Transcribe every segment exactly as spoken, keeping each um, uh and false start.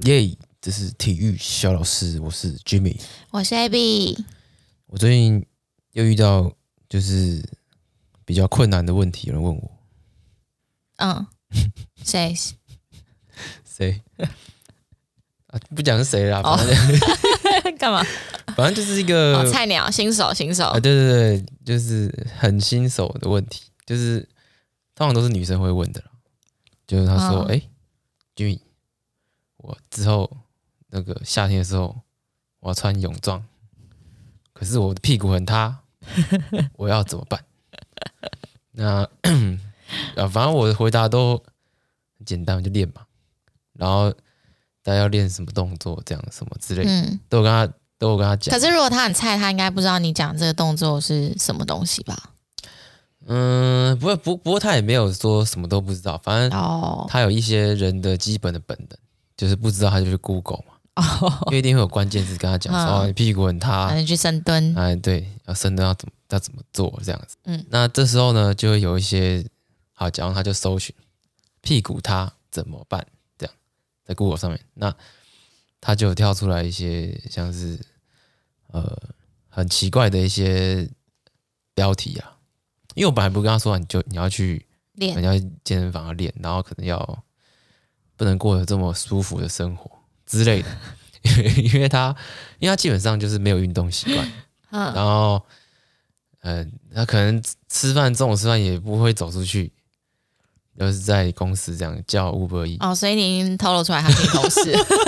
耶！这是体育小老师，我是 Jimmy， 我是 Abby。 我最近又遇到就是比较困难的问题，有人问我， 嗯，谁？ 谁？啊，不讲是谁啦， 哦反正干嘛？ 反正就是一个、 哦、菜鸟、新手、新手。 啊，对对对，就是很新手的问题，就是通常都是女生会问的啦。就是她说：“哎、嗯，君、欸，我之后那个夏天的时候，我要穿泳装，可是我的屁股很塌，我要怎么办？”那啊，反正我的回答都很简单，就练嘛。然后大家要练什么动作，这样什么之类的，嗯、都有跟他都有跟他讲。 可是如果他很菜，他应该不知道你讲这个动作是什么东西吧？ 嗯，不过不不过他也没有说什么都不知道，反正他有一些人的基本的本能，就是不知道他就去 Google 嘛，哦、因为一定会有关键字跟他讲说、嗯哦、你屁股很塌， 你去深蹲， 哎对，要深蹲要怎么要怎么做这样子。嗯，那这时候呢，就会有一些好，假如他就搜寻屁股塌怎么办，这样在 Google 上面，那他就有跳出来一些像是呃很奇怪的一些标题啊。因为我本来不跟他说，你就你要去练，你要健身房要练，然后可能要不能过得这么舒服的生活之类的，因为他因为他基本上就是没有运动习惯，嗯、然后呃，他可能吃饭中午吃饭也不会走出去，就是在公司这样叫 Uber Eats。 哦，所以你已经透露出来他是同事。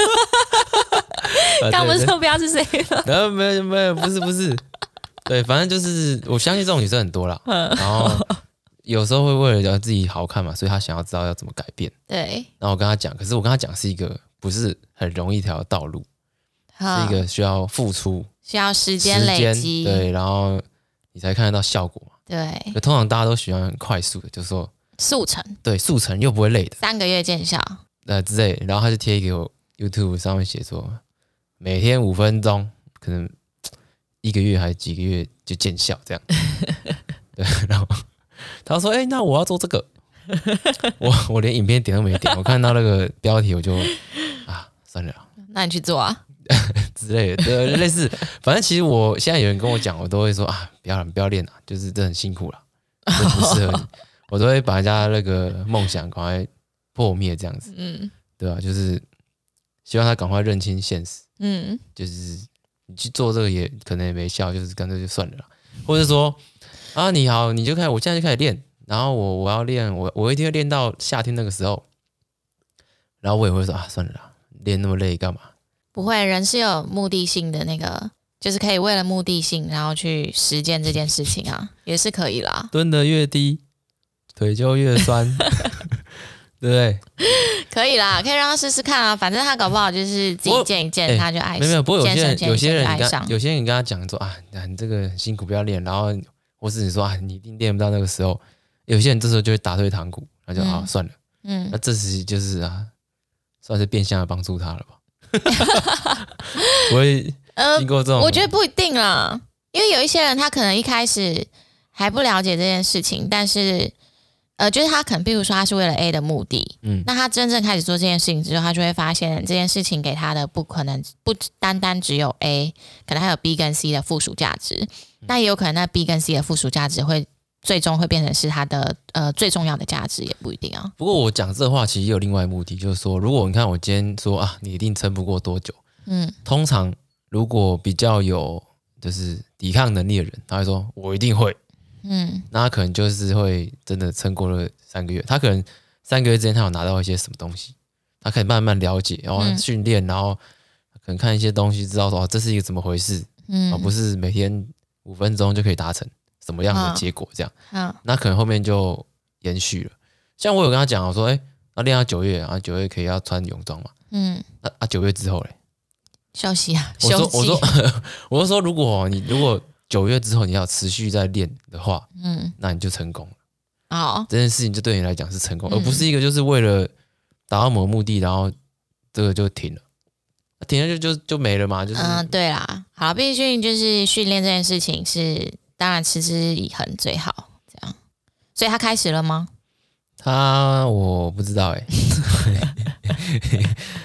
刚不是说不要是谁了？ 然后没有没有，不是不是。对，反正就是我相信这种女生很多啦，然后有时候会为了让自己好看嘛，所以她想要知道要怎么改变。 对， 然后我跟她讲，可是我跟她讲是一个不是很容易一条道路，是一个需要付出、 需要时间累积， 对，然后你才看得到效果嘛。 对， 通常大家都喜欢很快速的，就是说速成， 对，速成又不会累的， 三个月见效， 呃之类的。然后她就贴给我 YouTube 上面写说，每天五分钟，可能一个月还是几个月就见效这样。对，然后他说：“哎、欸，那我要做这个。我”我我连影片点都没点，我看到那个标题我就啊算了， 那你去做啊之类的，对，类似。反正其实我现在有人跟我讲，我都会说啊，不要了，不要练了，就是这很辛苦了，这不适合你。我都会把人家那个梦想赶快破灭这样子，嗯，对吧、啊？就是希望他赶快认清现实，嗯，就是。你去做这个也可能也没效，就是干脆就算了啦。或者说啊，你好，你就开始，我现在就开始练，然后我我要练，我我一定会练到夏天那个时候，然后我也会说啊，算了啦，练那么累干嘛？ 不会，人是有目的性的，那个就是可以为了目的性，然后去实践这件事情啊，也是可以啦。 蹲得越低，腿就越酸。对不对？ 可以啦，可以让他试试看啊。反正他搞不好就是自己健一健，欸、他就爱上。 没有没有，不过有些人有些人你跟有些人跟他讲说啊，你这个很辛苦，不要练。然后或是你说啊，你一定练不到那个时候。有些人这时候就会打退堂鼓，那就、嗯、啊算了。嗯，那这时就是啊，算是变相的帮助他了吧？我会经过这种、 呃，我觉得不一定啦，因为有一些人他可能一开始还不了解这件事情，但是。呃，就是他可能，比如说他是为了 A 的目的，嗯，那他真正开始做这件事情之后，他就会发现这件事情给他的不可能不单单只有 A， 可能还有 B 跟 C 的附属价值，嗯、那也有可能那 B 跟 C 的附属价值会最终会变成是他的呃最重要的价值，也不一定啊。 不过我讲这话其实也有另外目的，就是说，如果你看我今天说啊，你一定撑不过多久，嗯，通常如果比较有就是抵抗能力的人，他会说我一定会。嗯，那他可能就是会真的撑过了三个月，他可能三个月之前他有拿到一些什么东西，他可以慢慢了解，然后训练，然后可能看一些东西，知道说、哦、这是一个怎么回事，嗯，而不是每天五分钟就可以达成什么样的结果这样，嗯，那可能后面就延续了。像我有跟他讲，我说，哎，要练到九月啊，九月可以要穿泳装嘛，嗯，那啊九月之后嘞， 休息啊， 我说休息。 我说我就说，如果你如果九月之后你要持续在练的话，嗯，那你就成功了。哦，这件事情就对你来讲是成功，嗯、而不是一个就是为了达到某个目的，然后这个就停了，停了就就就没了嘛。就是嗯，对啦，好，毕竟就是训练这件事情是当然持之以恒最好，这样。所以他开始了吗？ 他我不知道哎、欸。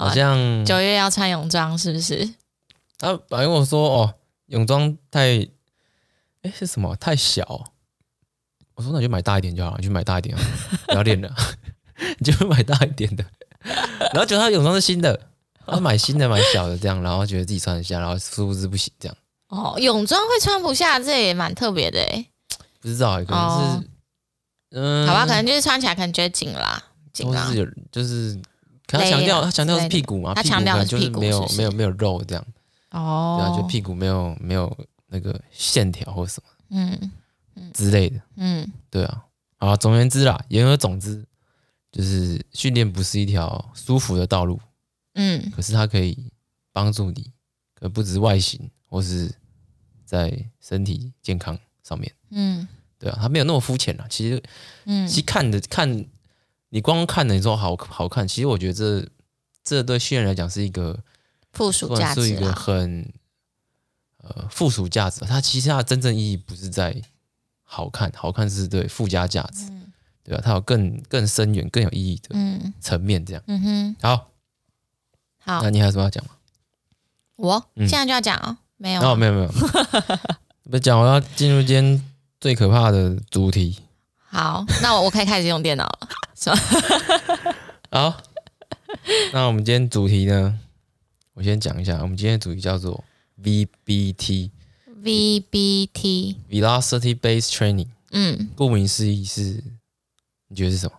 好像九月要穿泳装是不是？ 他本来跟我说哦，泳装太，哎是什么太小？我说那你就买大一点就好了，你就买大一点，不要练了，你就买大一点的。然后觉得他泳装是新的，他买新的买小的这样，然后觉得自己穿得下，然后殊不知不行这样。 哦，泳装会穿不下，这也蛮特别的哎。 不知道，可能是、哦、嗯， 好吧，可能就是穿起来可能觉得紧啦，紧啦， 就是有就是，可他强调他强调是屁股嘛， 他强调的是屁股就是没有是是没有没有肉这样。 哦， 对啊，就屁股没有没有那个线条或什么， 嗯嗯之类的，嗯，对啊，好，总而言之啦，言而总之，就是训练不是一条舒服的道路，嗯，可是它可以帮助你，可不只是外形，或是在身体健康上面，嗯，对啊，它没有那么肤浅啦，其实，嗯，其实看的看，你光看的你说好好看，其实我觉得这这对训练来讲是一个。 附属价值是一个很呃附属价值，它其实它的真正意义不是在好看，好看是对附加价值，嗯、对吧、啊？它有更更深远、更有意义的层面，这样。嗯哼，好， 好， 那你还有什么要讲吗？ 我、嗯、现在就要讲哦，没有、啊， 哦，没有没有，不讲，我要进入今天最可怕的主题。 好，那我我可以开始用电脑了，是吧？ 好，那我们今天主题呢？我先讲一下，我们今天的主题叫做 V B T。V B T Velocity Based Training。嗯，顾名思义是，你觉得是什么？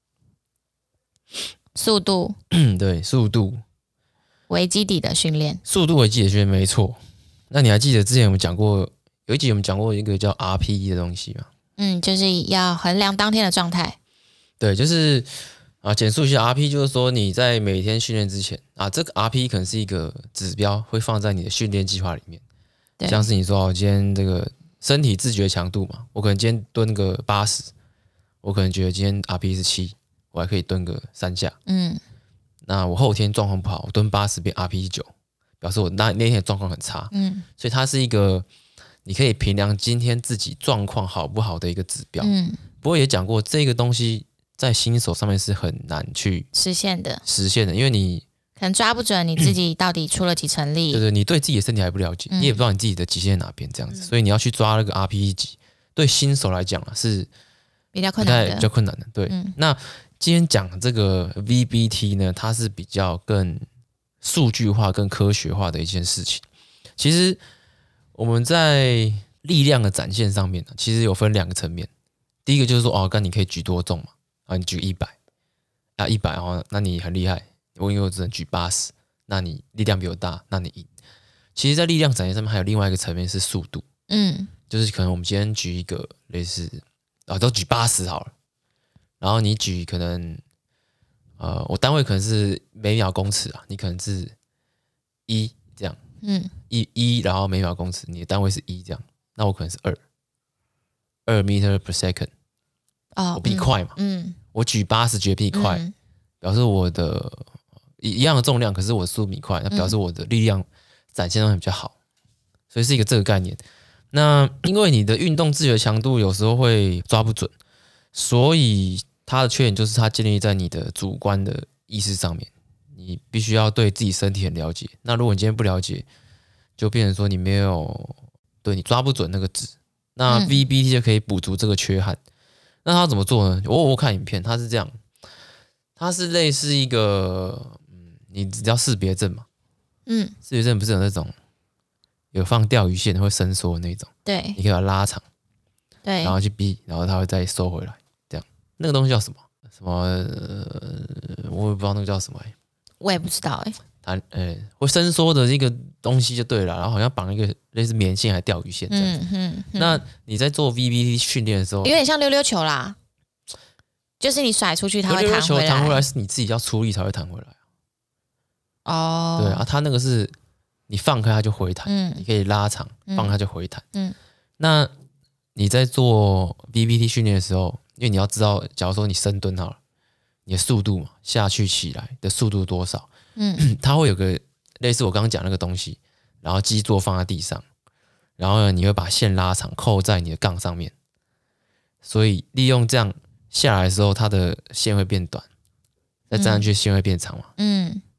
速度。 对，速度为基底的训练。 速度为基底的训练，没错。那你还记得之前我们讲过，有一集我们讲过一个叫 R P E 的东西吗？ 嗯，就是要衡量当天的状態。 对，就是啊，简述一下 R P E 就是说你在每天训练之前啊，这个 R P E 可能是一个指标，会放在你的训练计划里面。像是你说哦，今天这个身体自觉强度嘛，我可能今天蹲个八十，我可能觉得今天 R P E 是七，我还可以蹲个三下。嗯，那我后天状况不好，我蹲八十变 R P E 九，表示我那那天的状况很差。嗯，所以它是一个你可以评量今天自己状况好不好的一个指标。嗯，不过也讲过这个东西在新手上面是很难去实现的， 实现的，因为你可能抓不准你自己到底出了几成力。 对对，你对自己的身体还不了解，嗯、你也不知道你自己的极限在哪边，这样子，嗯、所以你要去抓那个 R P E 值，对新手来讲啊是比较困难的， 比较困难的。对，嗯、那今天讲这个 V B T 呢，它是比较更数据化、更科学化的一件事情。其实我们在力量的展现上面呢，其实有分两个层面。第一个就是说，哦，刚你可以举多重嘛？啊，你举一百啊，一百哦，那你很厉害。我因为我只能举八十，那你力量比我大，那你赢。其实，在力量展现上面还有另外一个层面是速度，嗯，就是可能我们今天举一个类似啊，都举八十好了，然后你举可能呃，我单位可能是每秒公尺啊，你可能是一这样，嗯，一一，然后每秒公尺，你的单位是一这样，那我可能是二，二 meter per second，哦，我比你快嘛，嗯，我举八十举比你快，嗯、表示我的。一样的重量，可是我速度比你快，那表示我的力量展现的比较好，所以是一个这个概念。那因为你的运动自觉强度有时候会抓不准，所以它的缺点就是它建立在你的主观的意识上面，你必须要对自己身体很了解。那如果你今天不了解，就变成说你没有对你抓不准那个值，那 V B T 就可以补足这个缺憾。那它怎么做呢？我我看影片，它是这样，它是类似一个。你只要识别证嘛，嗯，识别证不是有那种有放钓鱼线会伸缩的那种， 对， 你可以把它拉长， 对， 然后去逼，然后它会再收回来，这样那个东西叫什么？什么？呃、我也不知道那个叫什么、欸， 我也不知道哎、欸。 它呃、欸、会伸缩的一个东西就对了，然后好像绑一个类似棉线还钓鱼线这样子。嗯嗯嗯、那你在做 V B T 训练的时候， 有点像溜溜球啦，就是你甩出去它会弹回来，溜溜球弹回来是你自己要出力才会弹回来。哦，对啊，它那个是你放开它就回弹，嗯、你可以拉长，放开它就回弹。嗯，那你在做 V B T 训练的时候，因为你要知道，假如说你深蹲好了，你的速度嘛，下去起来的速度多少？嗯，它会有个类似我刚刚讲那个东西，然后基座放在地上，然后呢，你会把线拉长，扣在你的杠上面，所以利用这样下来的时候，它的线会变短，再站上去线会变长嘛。嗯。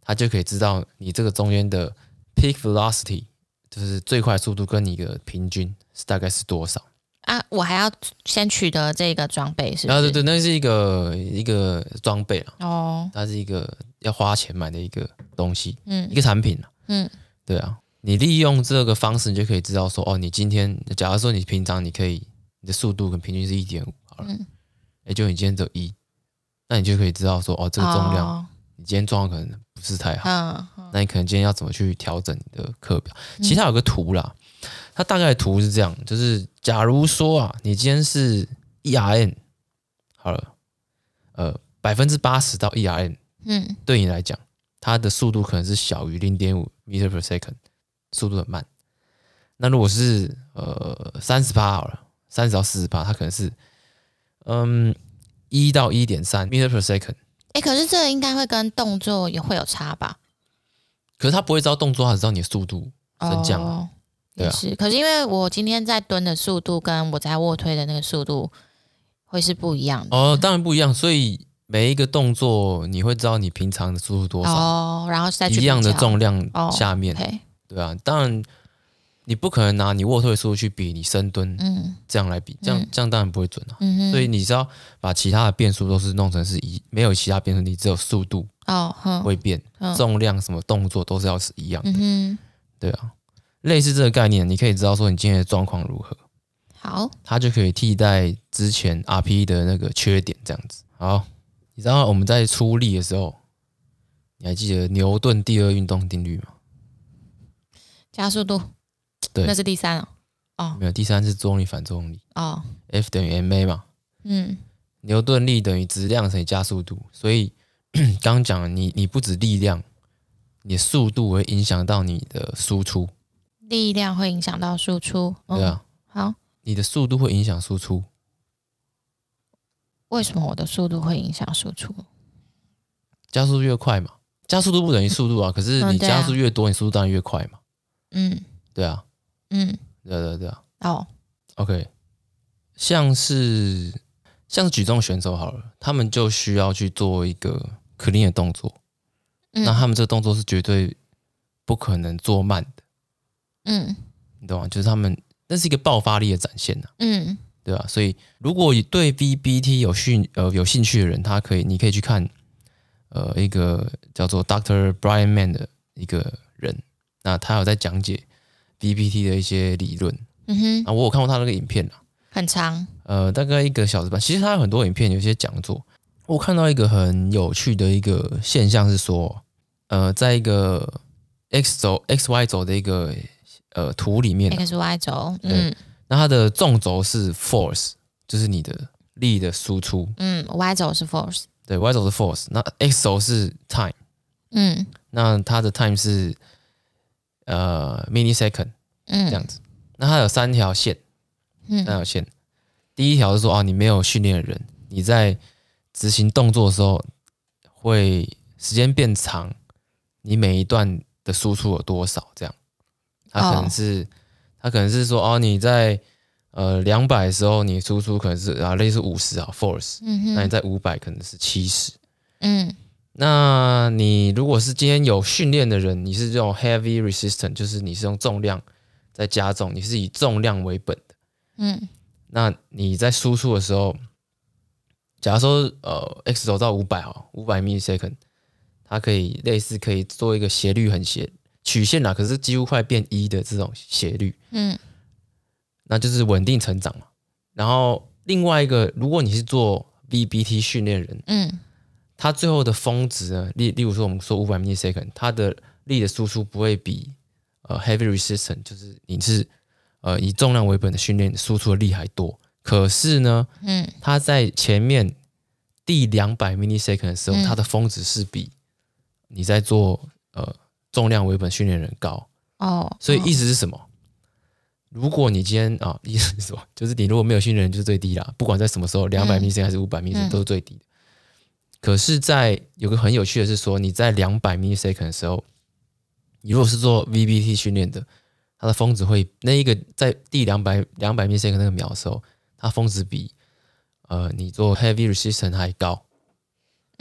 它就可以知道你这个中间的 peak velocity， 就是最快速度跟你的平均是大概是多少啊？我还要先取得这个装备，是不是？ 啊，对对，那是一个一个装备啦， 哦， 它是一个要花钱买的一个东西， 嗯， 一个产品啦， 嗯， 对啊，你利用这个方式，你就可以知道说，哦，你今天假如说你平常你可以你的速度跟平均是 一点五 好了，嗯，哎，就你今天只有一，那你就可以知道说，哦，这个重量。哦，你今天状况可能不是太好，嗯嗯、那你可能今天要怎么去调整你的课表？其实它有个图啦，它大概的图是这样，就是假如说啊，你今天是 E R M 好了，呃，百分之八十到 E R M， 嗯，对你来讲，它的速度可能是小于 零点五 meter per second， 速度很慢。那如果是呃三十趴好了，三十到四十趴，它可能是嗯一到一点三 meter per second。 哎，可是这个应该会跟动作也会有差吧？ 可是他不会知道动作，他只知道你的速度升降。哦， 对啊。是，可是因为我今天在蹲的速度跟我在卧推的那个速度会是不一样的。 哦，当然不一样。所以每一个动作你会知道你平常的速度多少， 哦，然后再去一样的重量下面， 哦 okay， 对啊。当然你不可能拿你卧推的速度去比你深蹲，嗯，这样来比，这样、嗯、这样当然不会准啊。嗯，所以你是要把其他的变数都是弄成是一，没有其他变数，你只有速度哦会变，哦、重量什么动作都是要是一样的。嗯，对啊，类似这个概念，你可以知道说你今天的状况如何， 好， 它就可以替代之前 R P E 的那个缺点，这样子。好，你知道我们在出力的时候，你还记得牛顿第二运动定律吗？ 加速度。对，那是第三哦。哦， 没有，第三是作用力反作用力。哦 ，F 等于 ma 嘛。嗯，牛顿力等于质量乘以加速度，所以刚刚讲你你不止力量，你的速度会影响到你的输出。 力量会影响到输出。 嗯、对啊。 好， 你的速度会影响输出。 为什么我的速度会影响输出？ 加速度越快嘛，加速度不等于速度啊。可是你加速越多，你速度当然越快嘛。嗯，对啊。嗯，对对对啊。哦 ，OK， 像是像是举重选手好了，他们就需要去做一个 clean 的动作，嗯、那他们这个动作是绝对不可能做慢的。嗯，你懂吗？就是他们那是一个爆发力的展现呐、啊。嗯，对吧、啊？所以如果对 V B T 有兴呃有兴趣的人，他可以你可以去看呃一个叫做 Doctor Brian Mann 的一个人，那他有在讲解V B T 的一些理论，嗯哼，啊，我有看过他那个影片啦， 很长， 呃，大概一个小时半。其实他有很多影片，有些讲座。我看到一个很有趣的一个现象是说，呃，在一个 X 轴、X Y 轴的一个呃图里面 ，X Y 轴，嗯， 那它的纵轴是 force， 就是你的力的输出， 嗯 ，Y 轴是 force， 对 ，Y 轴是 force， 那 X 轴是 time， 嗯，那它的 time 是呃 millisecond， 嗯，这样子。那它有三条线，三条线。嗯、第一条是说啊，你没有训练的人，你在执行动作的时候会时间变长，你每一段的输出有多少？这样，它可能是，它、哦、可能是说哦，你在呃两百的时候，你输出可能是啊类似五十啊 force，嗯、那你在五百可能是七十，嗯。那你如果是今天有训练的人，你是用 heavy resistance， 就是你是用重量在加重，你是以重量为本的，嗯，那你在输出的时候，假如说呃 x 轴到五百哈，五百 millisecond， 它可以类似可以做一个斜率很斜曲线啦，可是几乎快变一的这种斜率，嗯，那就是稳定成长嘛。然后另外一个，如果你是做 V B T 训练人，嗯。它最后的峰值呢，例例如说我们说五百 millisecond， 它的力的输出不会比呃 heavy resistance， 就是你是呃以重量为本的训练输出的力还多。可是呢，嗯，它在前面第两百 millisecond 的时候，嗯、它的峰值是比你在做呃重量为本训练人高。哦，所以意思是什么？哦、如果你今天啊，意思是什么？就是你如果没有训练人就是最低啦，不管在什么时候，两百 millisecond 还是五百 millisecond、嗯、都是最低的。可是在有个很有趣的是说，你在两百 millisecond 的时候，你如果是做 V B T 训练的，它的峰值会那一个在第两百 两百 millisecond 那个秒的时候，它峰值比呃你做 heavy resistance 还高。嗯，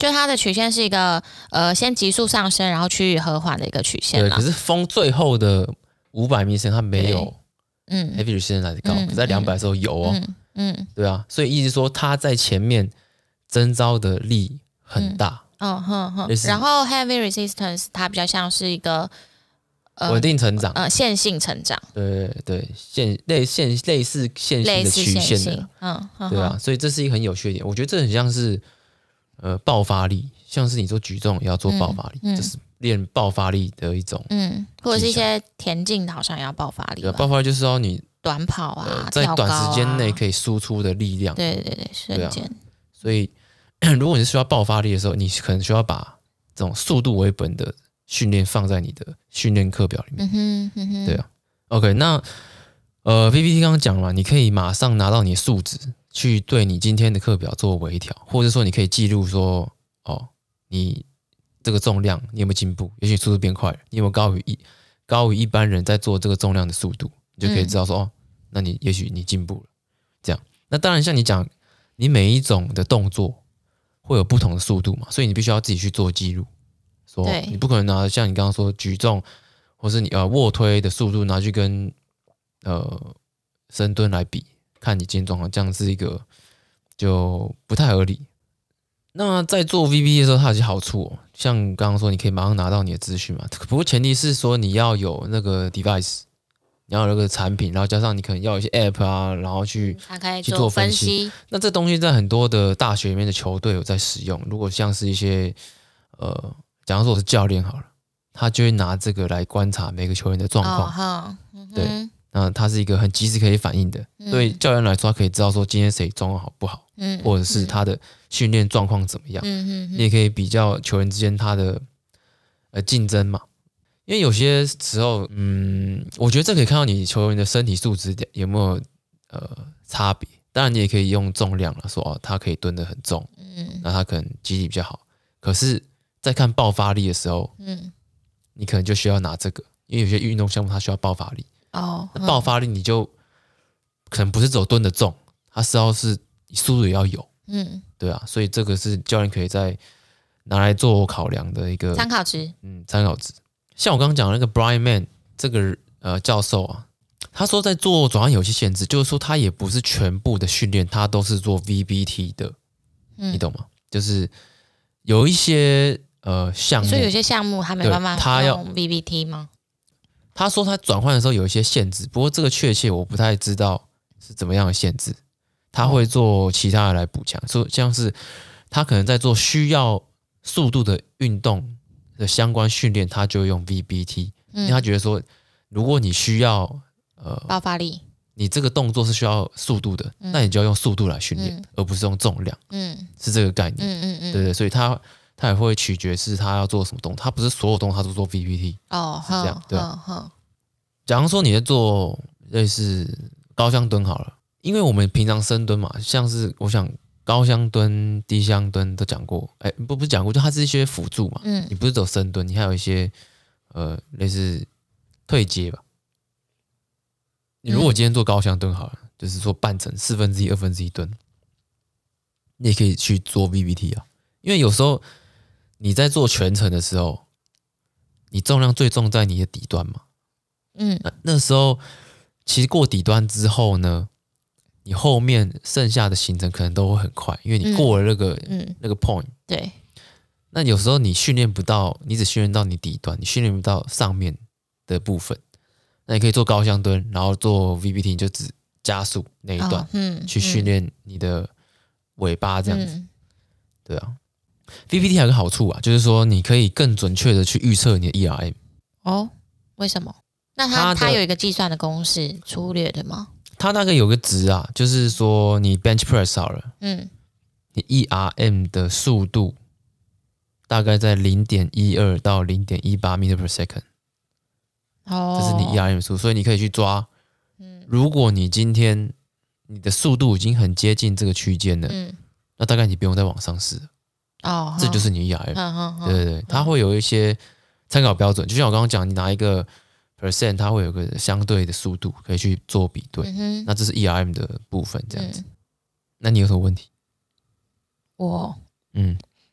就它的曲线是一个呃先急速上升，然后趋于和缓的一个曲线啦。 对，可是风最后的五百 ms 它没有嗯 heavy resistance 来的高，嗯、可是在两百的时候有哦。 嗯嗯， 对啊，所以意思说它在前面征召的力很大。 嗯、哦哼哼。然后 heavy resistance 它比较像是一个稳、呃、定成长， 呃线性成长。 对对对，线类线类似线性的曲线的。 嗯，呵呵对啊，所以这是一个很有趣的点。我觉得这很像是呃爆发力，像是你做举重也要做爆发力，嗯嗯、这是练爆发力的一种。 嗯，或者是一些田径好像也要爆发力。 对，爆发力就是要你短跑啊， 呃、在短时间内可以输出的力量。 对对对，瞬间。 啊、所以如果你是需要爆发力的时候，你可能需要把这种速度为本的训练放在你的训练课表里面。 嗯哼嗯哼， 对啊。OK， 那呃 P P T 刚刚讲了嘛，你可以马上拿到你的数值，去对你今天的课表做微调，或者说你可以记录说，哦，你这个重量你有没有进步？也许速度变快了，你有没有高于一高于一般人在做这个重量的速度？你就可以知道说，嗯、哦，那你也许你进步了。这样，那当然像你讲，你每一种的动作会有不同的速度嘛，所以你必须要自己去做记录。说你不可能拿像你刚刚说举重，或是你呃卧推的速度拿去跟呃深蹲来比，看你今天状况，这样是一个就不太合理。那在做 V B T 的时候，它有些好处哦，像刚刚说，你可以马上拿到你的资讯嘛。不过前提是说你要有那个 device， 你要有那个产品，然后加上你可能要有一些 app 啊，然后去、 嗯、 去做分析。 析。那这东西在很多的大学里面的球队有在使用。如果像是一些呃，假如说我是教练好了，他就会拿这个来观察每个球员的状况。 哦嗯、 对，那它是一个很及时可以反应的，嗯、对教练来说，他可以知道说今天谁状况好不好，嗯、或者是他的训练状况怎么样。嗯、你也可以比较球员之间他的呃竞争嘛。因为有些时候，嗯，我觉得这可以看到你球员的身体素质有没有呃差别。当然，你也可以用重量了，说哦，他可以蹲得很重，嗯，那他可能肌力比较好。可是，在看爆发力的时候，嗯，你可能就需要拿这个，因为有些运动项目它需要爆发力。哦，那爆发力你就可能不是走蹲的重，它是要是速度也要有，嗯，对啊，所以这个是教练可以在拿来做考量的一个参考值， 嗯，参考值。像我刚刚讲的那个 Brian Mann 这个呃教授啊，他说在做转换有些限制，就是说他也不是全部的训练他都是做 V B T 的，嗯、你懂吗？就是有一些呃项目， 所以有些项目他没办法他要用 V B T 吗？ 他说他转换的时候有一些限制，不过这个确切我不太知道是怎么样的限制。他会做其他的来补强，说像是他可能在做需要速度的运动的相关训练，他就用 V B T，嗯、因为他觉得说，如果你需要呃爆发力， 你这个动作是需要速度的，嗯、那你就要用速度来训练，嗯、而不是用重量，嗯，是这个概念，嗯嗯嗯，对对，所以他。他也会取决是他要做什么动作，他不是所有动作他都做 V B T 哦，是这样对吧？假如说你在做类似高箱蹲好了，因为我们平常深蹲嘛，像是我想高箱蹲、低箱蹲都讲过，哎，不不是讲过，就它是一些辅助嘛，嗯，你不是走深蹲，你还有一些呃类似退阶吧。你如果今天做高箱蹲好了，嗯、就是说半程、四分之一、二分之一蹲，你也可以去做 V B T 啊，因为有时候。你在做全程的时候，你重量最重在你的底端嘛，嗯，那, 那时候其实过底端之后呢，你后面剩下的行程可能都会很快，因为你过了那个、嗯、那个 point， 对。 那有时候你训练不到，你只训练到你底端，你训练不到上面的部分，那你可以做高箱蹲，然后做 V B T， 你就只加速那一段，哦、嗯，去训练你的尾巴这样子，嗯、对啊。V B T 还有个好处啊，就是说你可以更准确的去预测你的 E R M。 哦，为什么？那它它有一个计算的公式，粗略的吗？ 它大概有个值啊，就是说你 bench press 好了，嗯，你 E R M 的速度大概在 零点一二 到 零点一八 meter per second。哦，这是你 E R M 速度，所以你可以去抓。嗯，如果你今天你的速度已经很接近这个区间了，嗯，那大概你不用再往上试了。哦，这就是你 E R M，嗯、对对对，它会有一些参考标准，就像我刚刚讲，你拿一个 percent， 它会有个相对的速度可以去做比对，嗯、那这是 E R M 的部分，这样子。嗯、那你有什么问题？ 我， 嗯，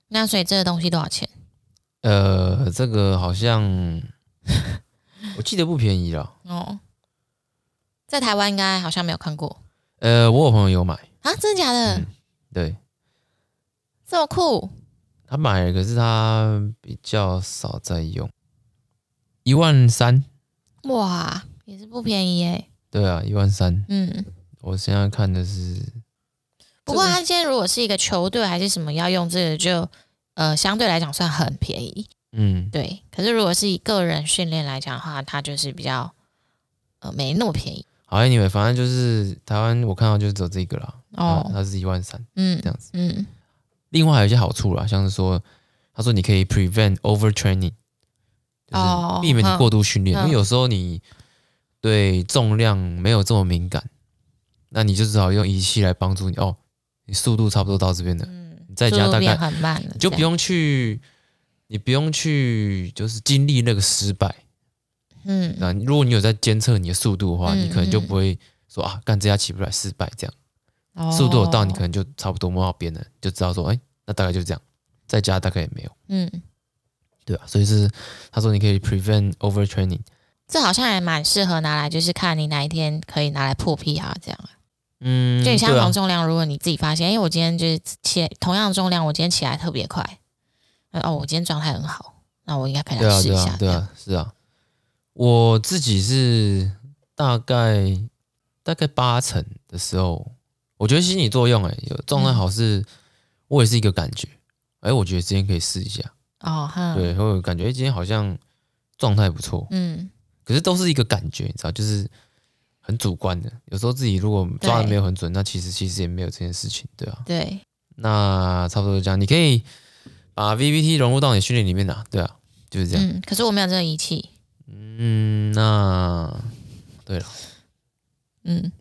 那所以这个东西多少钱？ 呃，这个好像我记得不便宜啦。 哦，在台湾应该好像没有看过。 呃，我有朋友有买啊，真的假的？ 嗯、对， 这么酷。 他买了，可是他比较少在用，一万三。 哇，也是不便宜耶。 对啊，一万三。 嗯， 我现在看的是。 不过他今天如果是一个球队还是什么要用这个就，呃相对来讲算很便宜。 嗯， 对。可是如果是以个人训练来讲的话，它就是比较呃没那么便宜。 好 ，anyway， 反正就是台湾我看到就是只有这个啦。 哦， 它是一万三， 嗯， 这样子。 嗯。 另外还有一些好处啦，像是说，他说你可以 prevent overtraining， 就是避免你过度训练，哦、因为有时候你对重量没有这么敏感，那你就只好用仪器来帮助你哦。你速度差不多到这边了，嗯，你在家大概很慢了， 你就不用去，你不用去，就是经历那个失败。嗯，那如果你有在监测你的速度的话，嗯、你可能就不会说啊，干这下起不来失败这样。哦、速度有到，你可能就差不多摸到边了，就知道说，哎、欸，那大概就这样。在家大概也没有，嗯，对啊，所以是他说你可以 prevent overtraining， 这好像也蛮适合拿来，就是看你哪一天可以拿来破屁哈这样啊。 嗯， 就你相同重量，如果你自己发现，因为我今天就是起同样的重量，我今天起来特别快，哦，我今天状态很好，那我应该可以来试一下。 对啊，对啊，对啊，是啊，我自己是大概大概八成的时候，我觉得心理作用、欸，哎，有状态好是，嗯、我也是一个感觉，哎、欸，我觉得今天可以试一下。哦，哈，对，我有感觉，哎、欸，今天好像状态不错，嗯，可是都是一个感觉，你知道，就是。很主观的，有时候自己如果抓的没有很准，那其实其实也没有这件事情，对啊。 对， 那差不多就这样，你可以把 V B T 融入到你训练里面的，对啊，就是这样。 嗯，可是我没有这个仪器。 嗯，那对了，嗯，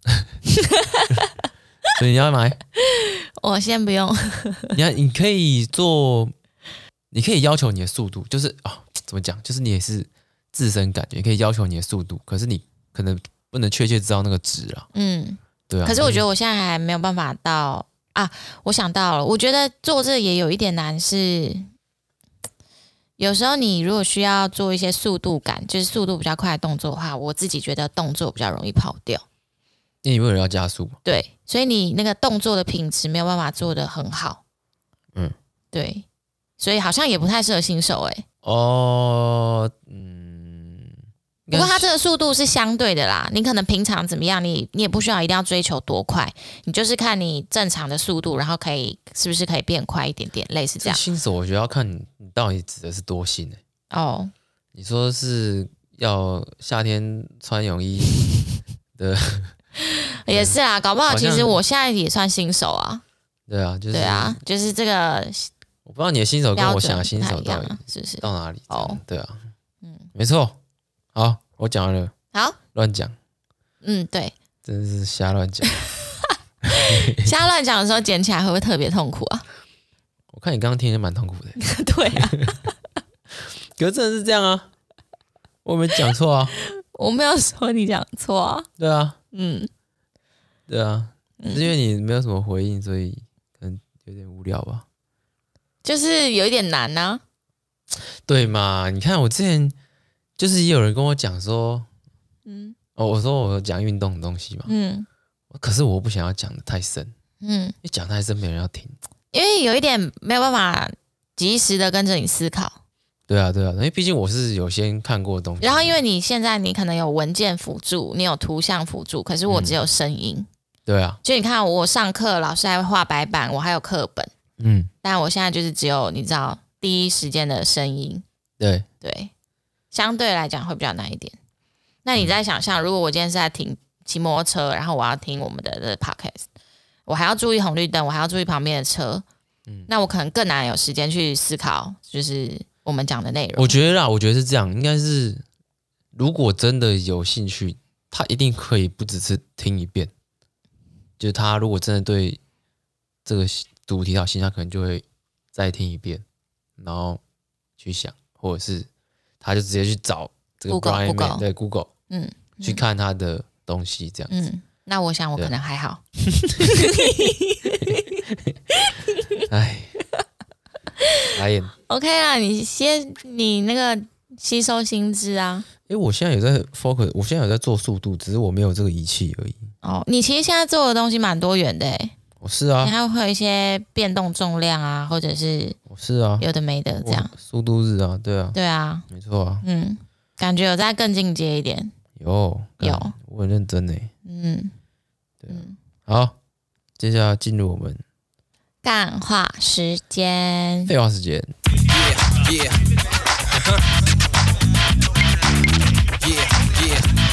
所以你要买？ 我先不用。 你要，你可以做，你可以要求你的速度，就是啊、哦，怎么讲？就是你也是自身感觉，你可以要求你的速度，可是你可能。不能确切知道那个值啦，嗯，对啊。 可是我觉得我现在还没有办法到啊，我想到了，我觉得做这也有一点难是，有时候你如果需要做一些速度感，就是速度比较快的动作的话，我自己觉得动作比较容易跑掉， 因为你为了要加速， 对，所以你那个动作的品质没有办法做得很好，嗯，对，所以好像也不太适合新手哎、欸。哦，嗯。不过它这个速度是相对的啦，你可能平常怎么样，你你也不需要一定要追求多快，你就是看你正常的速度，然后可以是不是可以变快一点点，类似这样。 新手我觉得要看你你到底指的是多新欸。哦，你说是要夏天穿泳衣的， 也是啊，搞不好其实我现在也算新手啊。 对啊，就是对啊，就是这个。 我不知道你的新手跟我想的新手到底是不是到哪里？哦，对啊，嗯，没错。好，我讲完了。 好， 乱讲。 嗯，对， 真是瞎乱讲。 瞎乱讲的时候捡起来会不会特别痛苦啊？ 我看你刚刚听也蛮痛苦的。 对啊， 可是真的是这样啊，我没讲错啊。 我没有说你讲错啊。 对啊，嗯，对啊，只是因为你没有什么回应，所以可能有点无聊吧。 就是有一点难啊。 对嘛？你看我之前。就是也有人跟我讲说，嗯，哦，我说我讲运动的东西嘛，嗯，可是我不想要讲的太深，嗯，因为讲太深没人要听， 因为有一点没有办法及时的跟着你思考。 对啊，对啊，因为毕竟我是有先看过的东西， 然后因为你现在你可能有文件辅助，你有图像辅助，可是我只有声音。嗯、 对啊， 就你看我上课老师还会画白板，我还有课本，嗯，但我现在就是只有你知道第一时间的声音。 对对。相对来讲会比较难一点。那你在想象，如果我今天是在停骑摩托车，然后我要听我们的的 podcast， 我还要注意红绿灯，我还要注意旁边的车，嗯，那我可能更难有时间去思考，就是我们讲的内容。 我觉得啦，我觉得是这样，应该是如果真的有兴趣，他一定可以不只是听一遍，就是他如果真的对这个主题有兴趣，他可能就会再听一遍，然后去想，或者是。他就直接去找这个 Brian May 对 Google， 嗯，去看他的东西这样子。嗯， 那我想我可能还好。 哎， 来演 OK 啊，你先你那个吸收新知啊。 因为我现在有在 focus， 我现在有在做速度，只是我没有这个仪器而已。 哦，你其实现在做的东西蛮多元的诶。 我是啊， 你还会有一些变动重量啊，或者是我是啊， 有的没的这样。 速度日啊，对啊， 对啊， 没错啊。 嗯，感觉有在更进阶一点。 有有， 我很认真呢。 嗯， 对、啊嗯，好，接下来进入我们干话时间。 废话时间。Yeah, yeah. Yeah,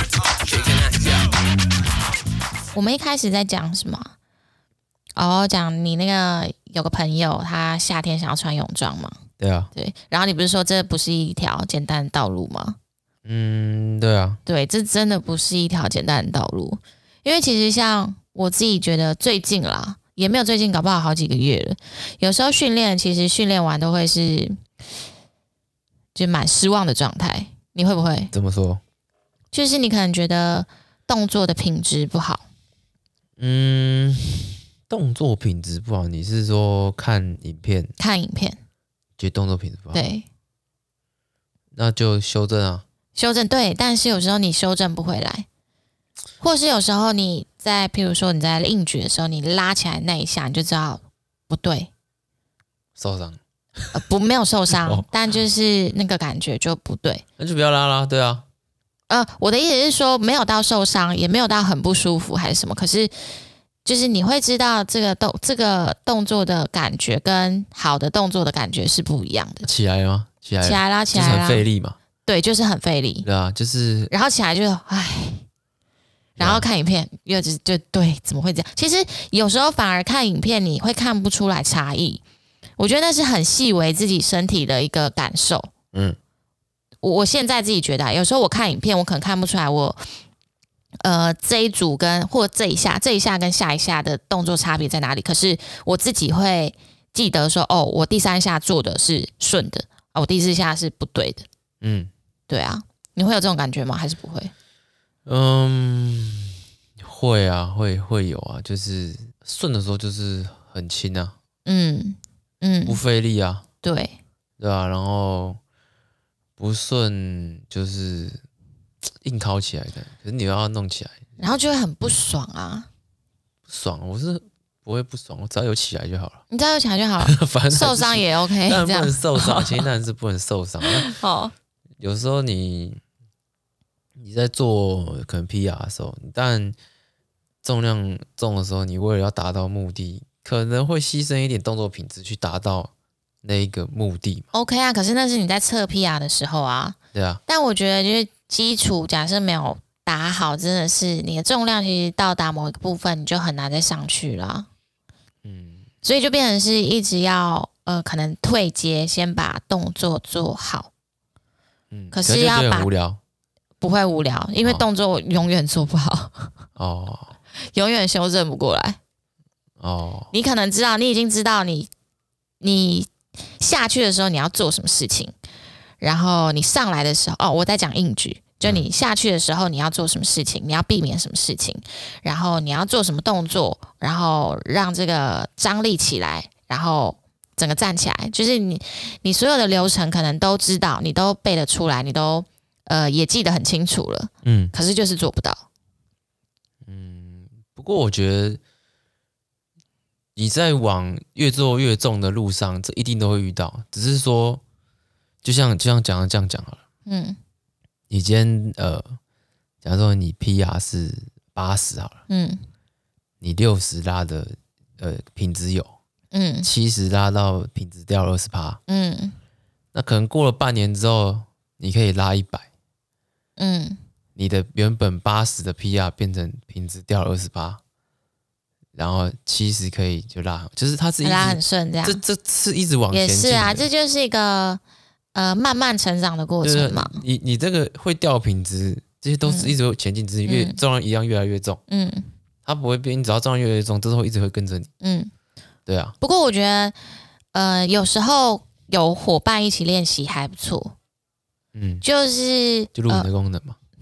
yeah. 我们一开始在讲什么？哦，讲你那个有个朋友，他夏天想要穿泳装嘛？ 对啊， 对。然后你不是说这不是一条简单的道路吗？ 嗯，对啊， 对，这真的不是一条简单的道路，因为其实像我自己觉得最近啦，也没有最近，搞不好好几个月了。有时候训练，其实训练完都会是就蛮失望的状态。你会不会？ 怎么说？ 就是你可能觉得动作的品质不好。 嗯，动作品质不好，你是说看影片？ 看影片， 觉得动作品质不好？ 对， 那就修正啊。 修正对，但是有时候你修正不回来，或是有时候你在，譬如说你在硬举的时候，你拉起来那一下，你就知道不对， 受伤。 呃，不，没有受伤， 哦， 但就是那个感觉就不对。 那就不要拉啦，对啊。 呃，我的意思是说，没有到受伤，也没有到很不舒服，还是什么。可是，就是你会知道这个动这个动作的感觉跟好的动作的感觉是不一样的。 起来了吗？起来了， 起来啦，起来啦， 就是很费力嘛。 对，就是很费力。 对啊，就是然后起来就唉，然后看影片又就就对，怎么会这样？其实有时候反而看影片你会看不出来差异。我觉得那是很细微自己身体的一个感受。 嗯。 我我现在自己觉得、啊，有时候我看影片，我可能看不出来我，呃，这一组跟或这一下，这一下跟下一下的动作差别在哪里。可是我自己会记得说，哦，我第三下做的是顺的，哦，我第四下是不对的。 嗯， 对啊，你会有这种感觉吗？还是不会？ 嗯，会啊，会会有啊，就是顺的时候就是很轻啊， 嗯嗯， 不费力啊， 对对啊，然后。不顺就是硬靠起来的，可是你要弄起来， 然后就会很不爽啊！ 不爽，我是不会不爽，我只要有起来就好了。 你只要有起来就好了， 反正受伤也 OK， 当然不这样能受伤，其实当然是不能受伤。 哦， 有时候你你在做可能 P R 的时候，你当然重量重的时候，你为了要达到目的，可能会牺牲一点动作品质去达到。那一个目的 OK 啊，可是那是你在测 P R 的时候啊， 对啊。 但我觉得就是基础假设没有打好，真的是你的重量其实到达某一个部分，你就很难再上去了。嗯，所以就变成是一直要呃，可能退阶，先把动作做好。嗯，可是要把无聊不会无聊，因为动作永远做不好哦，永远修正不过来哦。你可能知道，你已经知道你你。下去的时候你要做什么事情，然后你上来的时候，哦，我在讲硬举，就你下去的时候你要做什么事情，你要避免什么事情，然后你要做什么动作，然后让这个张力起来，然后整个站起来，就是你你所有的流程可能都知道，你都背得出来，你都呃也记得很清楚了，嗯，可是就是做不到。 嗯，不过我觉得。你在往越做越重的路上，这一定都会遇到。只是说，就像就像讲的这样讲好了。嗯，你今天呃，假如说你 P R 是八十好了，嗯，你六十拉的呃品质有，嗯，七十拉到品质掉二十趴，嗯，那可能过了半年之后，你可以拉一百，嗯，你的原本八十的 P R 变成品质掉二十趴。然后七十可以就拉，就是它是一直拉很顺这样， 这这是一直往前进的。 也是啊，这就是一个呃慢慢成长的过程嘛。 你你这个会掉品质，这些都是一直会前进，只是越、嗯、重量一样越来越重。嗯，它不会变，你只要重量越来越重，这时候一直会跟着你。嗯，对啊。 不过我觉得呃有时候有伙伴一起练习还不错。嗯，就是就录影的功能嘛。 呃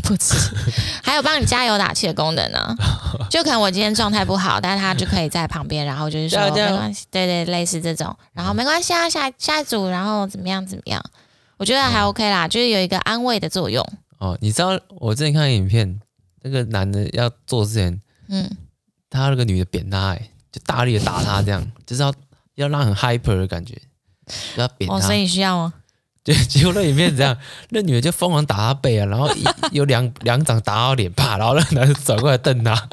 不止，还有帮你加油打气的功能呢。就可能我今天状态不好，但是他就可以在旁边，然后就是说没关系，对对，类似这种，然后没关系啊，下下一组，然后怎么样怎么样，我觉得还 OK 啦，就是有一个安慰的作用。 哦，你知道我之前看影片，那个男的要做之前，嗯，他那个女的扁他、欸，就大力的打他，这样就是要要让很 hyper 的感觉，要扁他。 哦，所以你需要吗？ 对，结果那影片这样，那女的就疯狂打他背啊，然后有两两掌打到脸，啪，然后那男的转过来瞪他，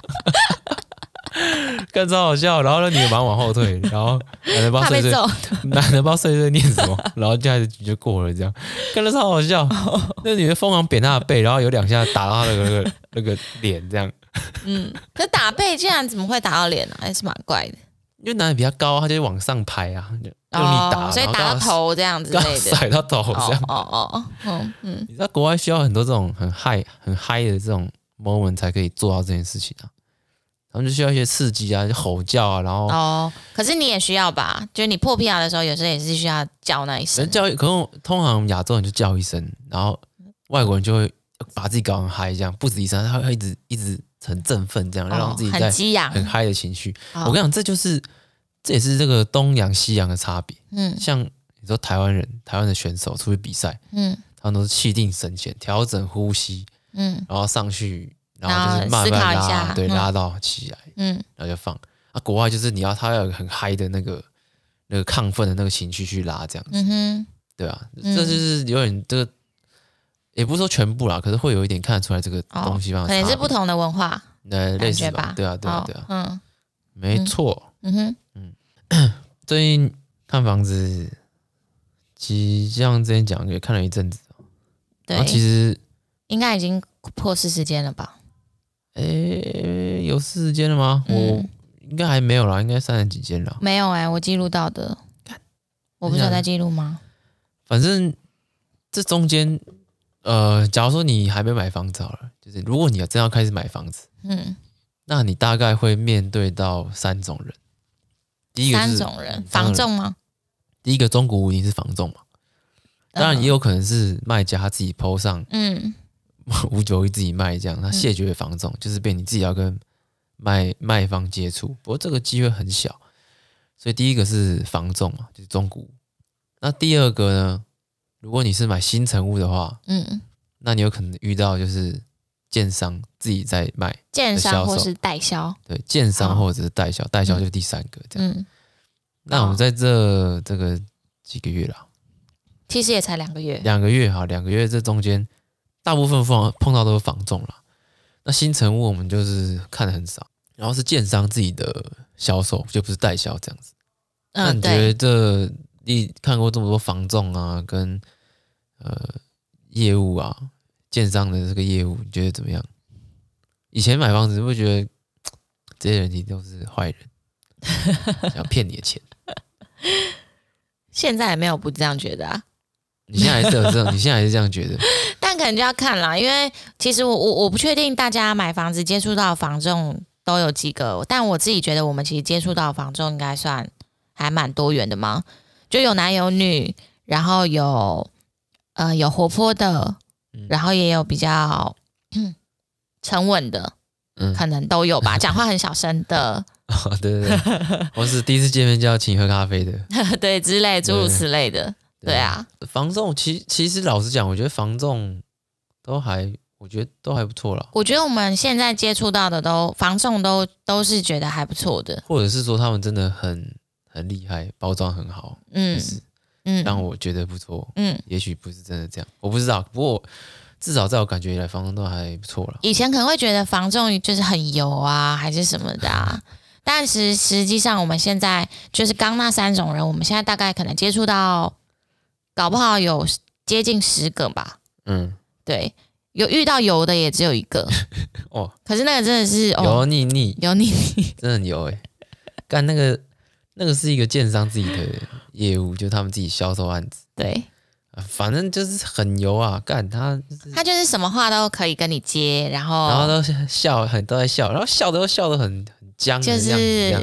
看超好笑。然后那女的马上往后退，然后男的不知道碎碎，男的不知道碎碎念什么，然后就开始就过了，这样看得超好笑。那女的疯狂扁他的背，然后有两下打到他的那个那个脸，这样。 嗯，可打背竟然怎么会打到脸呢、啊？还是蛮怪的。 因为男的比较高，他就往上拍啊，用力打， 哦、所以打到头这样之类的， 甩到头这样。 哦哦哦，嗯， 你知道国外需要很多这种很嗨、很嗨的这种 moment 才可以做到这件事情啊。他们就需要一些刺激啊，就吼叫啊，然后哦，可是你也需要吧？就是你破皮啊的时候，有时候也是需要叫那一声。 叫，可能通常亚洲人就叫一声，然后外国人就会把自己搞很嗨，这样不止一声，他会一直一直。很振奋，这样让自己在很嗨的情绪。 哦、 我跟你讲，这就是这也是这个东洋西洋的差别。嗯，像你说台湾人，台湾的选手出去比赛，嗯，他们都是气定神闲，调整呼吸，嗯，然后上去，然后就是慢慢拉，对，嗯、拉到起来，嗯，然后就放。啊，国外就是你要他要有很嗨的那个那个亢奋的那个情绪去拉，这样子，嗯哼，对啊，嗯、这就是有点这个。也不是说全部啦，可是会有一点看得出来这个东西方、哦、 可能是不同的文化， 呃，类似吧，对啊，对啊，对啊， 嗯， 没错，嗯哼，嗯，最近看房子，其实像之前讲也看了一阵子， 对， 其实应该已经破四十间了吧？ 诶，有四十间了吗？嗯、我应该还没有啦，应该三十几间了， 没有哎、欸，我记录到的，我不是有在记录吗？ 反正这中间。呃，假如说你还没买房子好了，就是如果你真要开始买房子，嗯，那你大概会面对到三种人。第一个是三种人，房仲吗？ 第一个中古屋你是房仲嘛？当然也有可能是卖家他自己 po 上，嗯，五九一自己卖这样，他谢绝房仲，嗯、就是变你自己要跟卖卖方接触。不过这个机会很小，所以第一个是房仲嘛，就是中古屋。那第二个呢？如果你是买新成屋的话，嗯，那你有可能遇到就是建商自己在卖， 建商或是代销， 对，建商或者是代销，代销就是第三个这样。嗯，那我们在这这个几个月啦， 其实也才两个月， 两个月哈，两个月这中间大部分碰碰到都是房仲啦。那新成屋我们就是看的很少，然后是建商自己的销售，就不是代销这样子。嗯，那你觉得这？你看过这么多房仲啊，跟呃业务啊，建商的这个业务，你觉得怎么样？以前买房子会觉得这些人一定都是坏人，想要骗你的钱。 现在也没有不这样觉得啊。 你现在还是有这样，你现在还是这样觉得？ 但可能就要看啦，因为其实我我我不确定大家买房子接触到的房仲都有几个，但我自己觉得我们其实接触到的房仲应该算还蛮多元的嘛。就有男有女，然后有呃有活泼的，然后也有比较沉稳的，嗯，可能都有吧。讲话很小声的， 哦、对对对，或是第一次见面就要请喝咖啡的， 对之类诸如此类的，对, 对啊。 房仲其其实老实讲，我觉得房仲都还，我觉得都还不错啦。 我觉得我们现在接触到的都房仲都都是觉得还不错的， 或者是说他们真的很。很厉害，包装很好，嗯，就是嗯，让我觉得不错，嗯，也许不是真的这样，我不知道，不过至少在我感觉以来，房仲都还不错了。 以前可能会觉得房仲就是很油啊，还是什么的啊，但是实际上我们现在就是刚那三种人，我们现在大概可能接触到，搞不好有接近十个吧，嗯，对，有遇到油的也只有一个，哦，可是那个真的是哦、油腻腻， 油腻腻， 真的很油哎、欸，干那个。那个是一个建商自己的业务，就是他们自己销售案子。 对， 反正就是很油啊，干他、就是， 他就是什么话都可以跟你接，然后然后都笑，很都在笑，然后笑的都笑得很很僵， 就是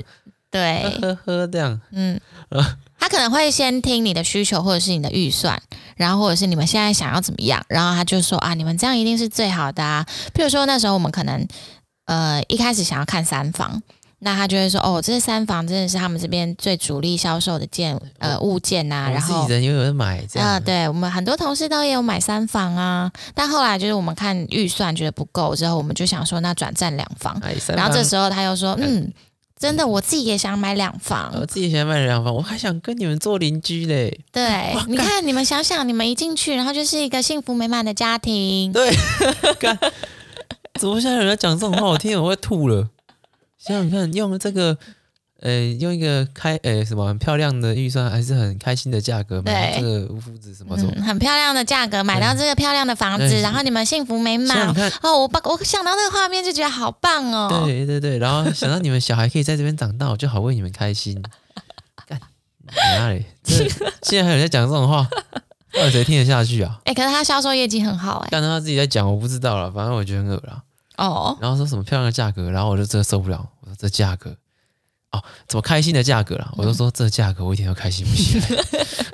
对， 呵呵呵这样， 嗯，他可能会先听你的需求或者是你的预算，然后或者是你们现在想要怎么样，然后他就说啊，你们这样一定是最好的啊。譬如说那时候我们可能呃一开始想要看三房。那他就会说，哦，这三房真的是他们这边最主力销售的件呃物件呐、啊，然后自己人也有人买这样， 啊、呃，对我们很多同事都也有买三房啊，但后来就是我们看预算觉得不够之后，我们就想说那转战两房，然后这时候他又说，嗯，真的我自己也想买两房， 我自己想买两房，我还想跟你们做邻居嘞。 对，你看你们想想，你们一进去，然后就是一个幸福美满的家庭， 对，干，怎么现在有人讲这种话，我听了我会吐了。想想看，用这个，呃，用一个开，呃，什么很漂亮的预算，还是很开心的价格买这个无麸质什么什么、 嗯，很漂亮的价格买到这个漂亮的房子，然后你们幸福美满。哦，我我想到那个画面就觉得好棒哦。 对对对，然后想到你们小孩可以在这边长大，我就好为你们开心。干哪里？现在还有人在讲这种话，到底谁听得下去啊？ 哎、欸，可是他销售业绩很好哎、欸。 刚才他自己在讲，我不知道了，反正我觉得很恶啦。 哦， 然后说什么漂亮的价格，然后我就真的受不了，我说这价格，哦，怎么开心的价格啦？我就说这价格我一点都开心不起来。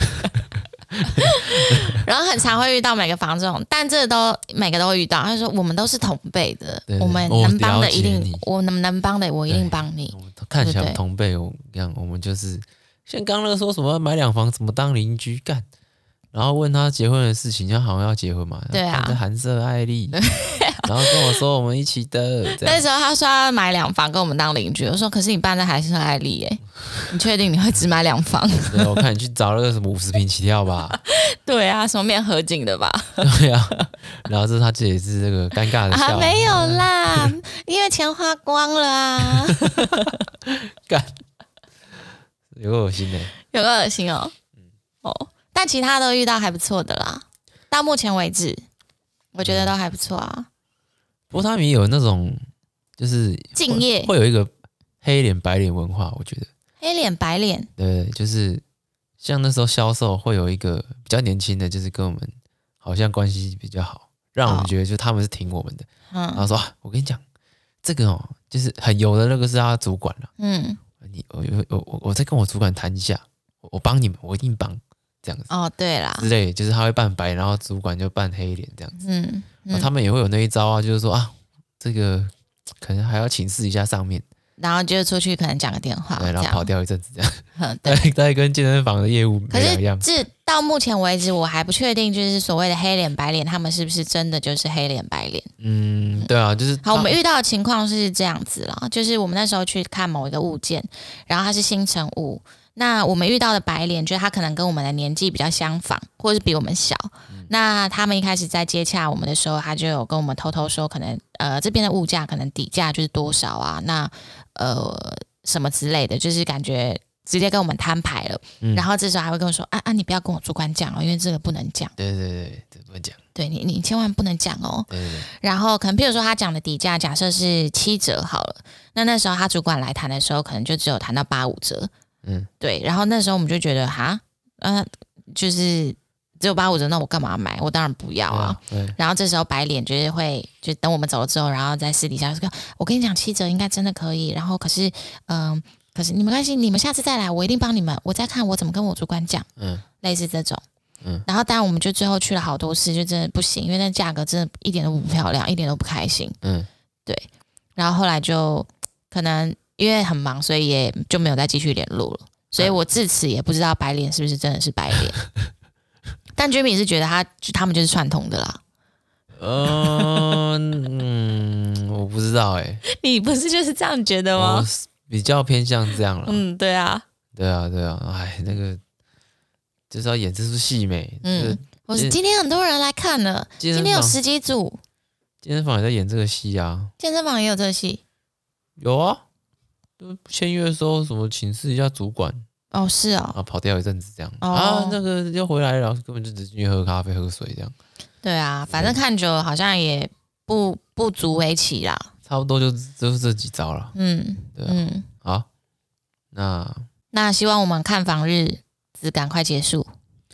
然后很常会遇到每个房这种，但这都每个都会遇到。他说我们都是同辈的， 对对我们能帮的一定， 我, 我能能帮的我一定帮你。 看起来同辈，我看我们就是像刚刚说什么买两房怎么当邻居干。然后问他结婚的事情，他好像要结婚嘛？ 对啊， 是韩舍爱丽，然后跟我说我们一起的。 那时候他说要买两房跟我们当邻居，我说可是你办在韩舍爱丽耶，你确定你会只买两房？ 对，我看你去找那个什么五十坪起跳吧。 对啊，什么面合景的吧？ 对啊，然后这他这也是这个尴尬的笑、 啊，没有啦，因为钱花光了啊。 干，有个恶心的、欸， 有个恶心哦。哦。但其他都遇到还不错的啦，到目前为止，我觉得都还不错啊。 不过他们也有那种就是敬业， 会有一个黑脸白脸文化，我觉得黑脸白脸， 对，就是像那时候销售会有一个比较年轻的，就是跟我们好像关系比较好，让我们觉得就他们是挺我们的。嗯，然后说、啊、我跟你讲，这个哦，就是很油的那个是他主管了。嗯，你我我我我再跟我主管谈一下，我我帮你们，我一定帮。这样子哦，对啦， 之类，就是他会扮白，然后主管就扮黑脸这样子。嗯， 嗯他们也会有那一招啊，就是说啊，这个可能还要请示一下上面， 然后就出去可能讲个电话， 对，然后跑掉一阵子这样。 嗯， 对，大概跟健身房的业务没两样。 可是至到目前为止，我还不确定，就是所谓的黑脸白脸，他们是不是真的就是黑脸白脸？ 嗯，对啊，就是好，我们遇到的情况是这样子啦，就是我们那时候去看某一个物件，然后它是新成物。那我们遇到的白脸，就是他可能跟我们的年纪比较相仿，或者是比我们小。嗯、那他们一开始在接洽我们的时候，他就有跟我们偷偷说，可能呃这边的物价可能底价就是多少啊，那呃什么之类的，就是感觉直接跟我们摊牌了。嗯、然后这时候还会跟我说啊啊，你不要跟我主管讲哦，因为这个不能讲。 对对对对，不能讲。 对你你千万不能讲哦。 对对对。 然后可能譬如说他讲的底价假设是七折好了，那那时候他主管来谈的时候，可能就只有谈到八五折。嗯，对，然后那时候我们就觉得哈，呃，就是只有八五折，那我干嘛买？我当然不要啊。对对，然后这时候白脸就是会，就等我们走了之后，然后在私底下说，我跟你讲，七折应该真的可以。然后可是，嗯、呃，可是你没关系，你们下次再来，我一定帮你们。我再看我怎么跟我主管讲，嗯，类似这种。嗯，然后当然我们就最后去了好多次，就真的不行，因为那价格真的一点都不漂亮，一点都不开心。嗯，对。然后后来就可能。因为很忙，所以也就没有再继续联络了。所以我自此也不知道白脸是不是真的是白脸。但 Jimmy 是觉得他他们就是串通的啦。 呃、嗯，我不知道哎、欸。 你不是就是这样觉得吗？ 我比较偏向这样了。 嗯，对啊， 对啊，对啊。哎，那个就是要演这出戏没？嗯， 我是今天很多人来看了，今天有十几组。 健身房也在演这个戏啊。 健身房也有这个戏。 有啊。签约的时候什么请示一下主管哦，是哦， 然后跑掉一阵子这样、哦、啊，那个又回来了，根本就只进去喝咖啡喝水这样。 对啊，反正看久了好像也不不足为奇啦， 差不多就就是这几招了。嗯，对、啊，嗯，好，那那希望我们看房日子赶快结束。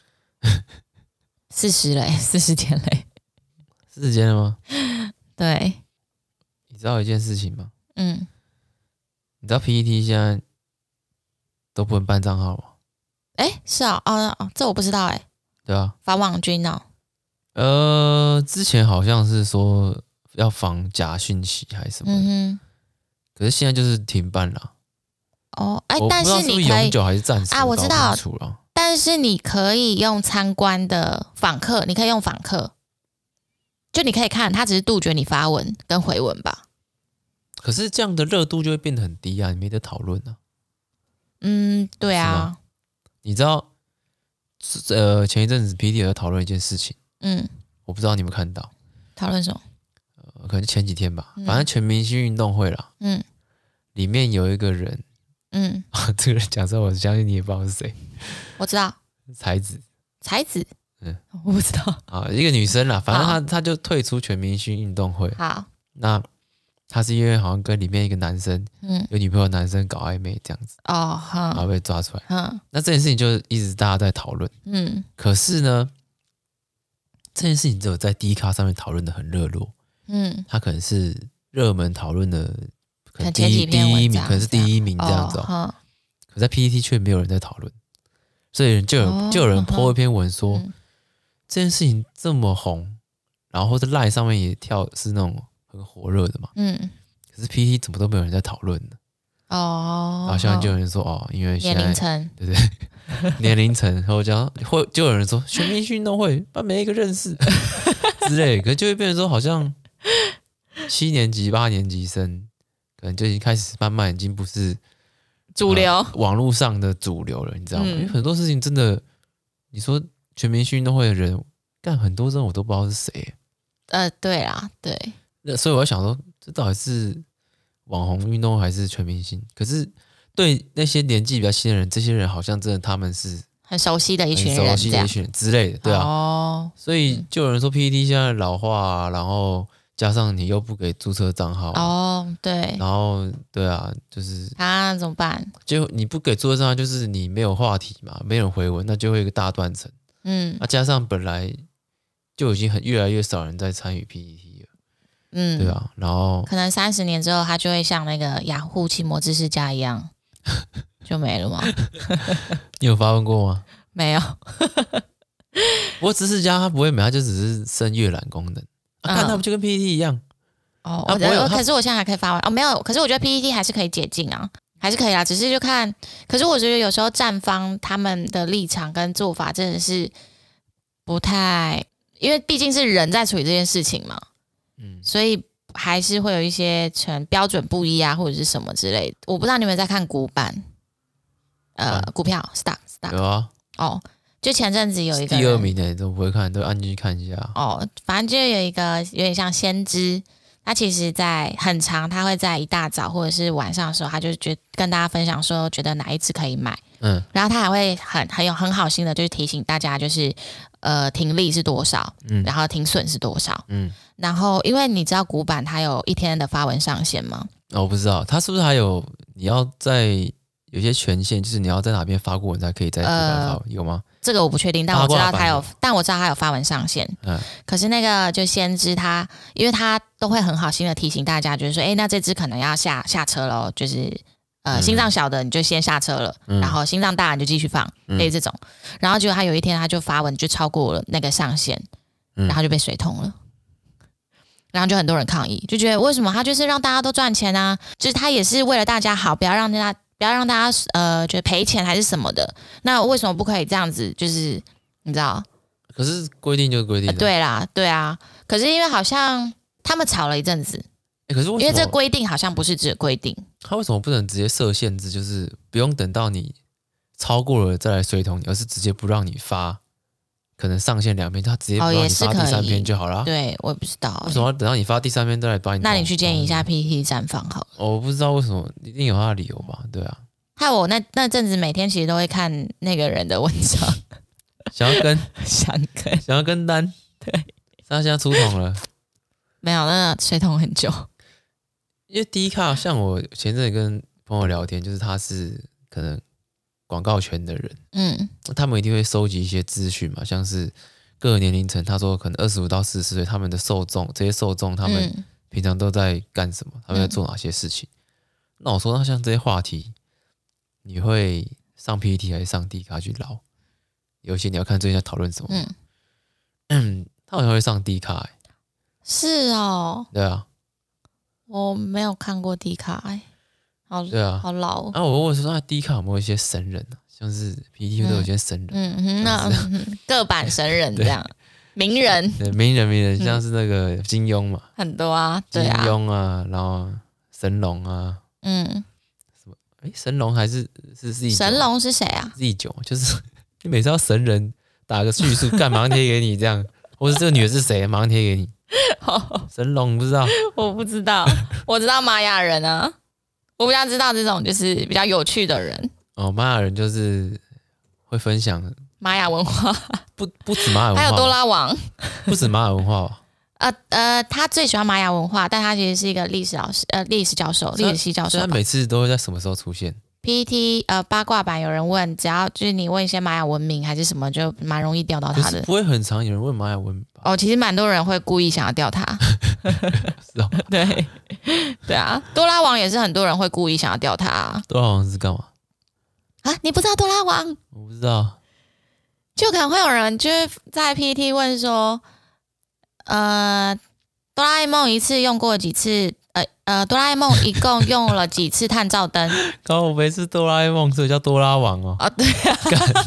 四十嘞，四十天嘞， 四十天了吗？ 对， 你知道一件事情吗？嗯。你知道 P T T 现在都不能办账号吗？ 哎，是啊，哦哦，这我不知道哎。 对啊， 防网军哦。 呃，之前好像是说要防假讯息还是什么的，嗯哼，可是现在就是停办了。 哦，哎，但是你可以永久还是暂时啊？我知道，但是你可以用参观的访客，你可以用访客，就你可以看，他只是杜绝你发文跟回文吧。 可是这样的热度就会变得很低啊，你没得讨论啊。 嗯，对啊。 你知道，呃，前一阵子 P T T 有在讨论一件事情，嗯，我不知道你有没有看到。 讨论什么？ 呃，可能前几天吧，嗯、反正全明星运动会啦，嗯，里面有一个人，嗯，这个人讲出来，我相信你也不知道是谁。 我知道， 才子。 才子，嗯，我不知道啊，一个女生啦，反正她她就退出全明星运动会。 好， 那她是因为好像跟里面一个男生，嗯，有女朋友的男生搞暧昧这样子，哦，然后被抓出来。嗯，那这件事情就一直大家在讨论，嗯，可是呢，这件事情只有在 D 卡上面讨论的很热络，嗯，它可能是热门讨论的，可能第一第一名，可能是第一名这样子，哦，可在 P T T 却没有人在讨论。所以就有、哦、就有人 po 一篇文说、嗯、这件事情这么红，然后或者 LINE 上面也跳是那种很火热的嘛，嗯，可是 P T T 怎么都没有人在讨论呢？哦，然后现在就有人说哦，因为现在年龄层， 对不对？年龄层，然后讲会就有人说全明星运动会把每一个认识之类，可是就会变成说好像七年级八年级生可能就已经开始慢慢已经不是。 主流、呃、 网络上的主流了，你知道吗？嗯、因为很多事情真的，你说全明星运动会的人干很多人我都不知道是谁。 呃，对啦，对。 那所以我在想说，这到底是网红运动会还是全明星？可是对那些年纪比较轻的人，这些人好像真的他们是很熟悉的一群人， 很熟悉的一群人之类的，对啊。哦。所以就有人说 P T T 现在老化、啊，然后。加上你又不给注册账号哦，对， 然后对啊，就是啊，怎么办？ 就你不给注册账号，就是你没有话题嘛，没人回文，那就会有一个大断层。嗯，那、啊、加上本来就已经很越来越少人在参与 P T T 了，嗯，对啊，然后可能三十年之后，它就会像那个雅虎奇摩知识家一样，就没了吗？ 你有发问过吗？ 没有。 不过知识家它不会没，它就只是升阅览功能。啊、看他们就跟 P T T 一样哦，我我可是我现在还可以发完哦，没有，可是我觉得 P T T 还是可以解禁啊，还是可以啦，只是就看，可是我觉得有时候站方他们的立场跟做法真的是不太，因为毕竟是人在处理这件事情嘛，嗯，所以还是会有一些成标准不一啊，或者是什么之类的。我不知道你们在看股版，呃，股票 stock stock 有啊， 哦。就前阵子有一个第二名的都不会看，都按进去看一下哦。反正就有一个有点像先知，他其实在很长，他会在一大早或者是晚上的时候，他就觉跟大家分享说，觉得哪一只可以买，嗯，然后他还会很很有很好心的，就是提醒大家，就是呃停利是多少，嗯，然后停损是多少，嗯，然后因为你知道股版它有一天的发文上限吗？ 哦，我不知道，它是不是还有你要在有些权限，就是你要在哪边发过文才可以在股版发文、呃、有吗？ 这个我不确定，但我知道他有，但我知道他有发文上线。嗯，可是那个就先知他，因为他都会很好心的提醒大家，就是说，哎，那这只可能要下下车了，就是呃、嗯、心脏小的你就先下车了，嗯、然后心脏大你就继续放，类似这种。然后结果他有一天他就发文就超过了那个上限，然后就被水通了。然后就很多人抗议，就觉得为什么他就是让大家都赚钱啊？就是他也是为了大家好，不要让大家。不要让大家呃觉得赔钱还是什么的，那为什么不可以这样子？就是你知道？ 可是规定就是规定、 呃。对啦，对啊。可是因为好像他们吵了一阵子， 欸、可是为什么因为这规定好像不是只规定， 他为什么不能直接设限制？就是不用等到你超过了再来水桶你，而是直接不让你发，可能上线两篇，他直接不让你发第三篇就好了、 哦。对，我也不知道、欸、 为什么要等到你发第三篇再来帮你。 那你去建议一下 P T T 站方好了。 哦、我不知道为什么，一定有他的理由吧？对啊。 害我那那阵子每天其实都会看那个人的文章， 想要跟想跟想要跟单， 对， 他现在出桶了， 没有，那水桶很久。 因为第一卡像我前阵子跟朋友聊天，就是他是可能广告圈的人，嗯，他们一定会收集一些资讯嘛，像是各个年龄层，他说可能二十五到四十岁，他们的受众，这些受众他们平常都在干什么，他们在做哪些事情？嗯、那我说，那像这些话题。你会上 P T T 还是上 D 卡去捞，有些你要看最近在讨论什么。嗯，他好像会上 D 卡、欸， 是哦， 对啊， 我没有看过 D 卡、欸，好， 对啊， 好老、哦。 啊，我问说那 D 卡有没有一些神人啊？像是 P T T 都有一些神人， 嗯嗯，那各版神人这样，名人， 对，名人名人，像是那个金庸嘛， 很多啊，对啊， 金庸啊，然后神龙啊，嗯。哎，神龙还是是 Z 九？ 神龙是谁啊 ？Z 九就是你每次要神人打个叙述，干马上贴给你这样，或是这个女的是谁，马上贴给你。神龙不知道？ 我不知道，我知道玛雅人啊，我比较知道这种就是比较有趣的人。 哦，玛雅人就是会分享玛雅文化， 不不止玛雅文化， 还有多拉王， 不止玛雅文化吧？ 呃呃，他最喜欢玛雅文化，但他其实是一个历史老师，呃，历史教授，历史系教授。 他每次都会在什么时候出现 ？P T T 呃八卦版有人问，只要就是你问一些玛雅文明还是什么，就蛮容易钓到他的。 不会很常有人问玛雅文明吧？ 哦，其实蛮多人会故意想要钓他。 是哦， 对对啊，多拉王也是很多人会故意想要钓他、啊。 多拉王是干嘛啊？你不知道多拉王？ 我不知道， 就可能会有人就是在 P T T 问说。呃，哆啦 A 梦一次用过几次？呃呃，哆啦 A 梦一共用了几次探照灯？ 刚我没是哆啦 A 梦，所以叫多拉王哦。 哦，对啊，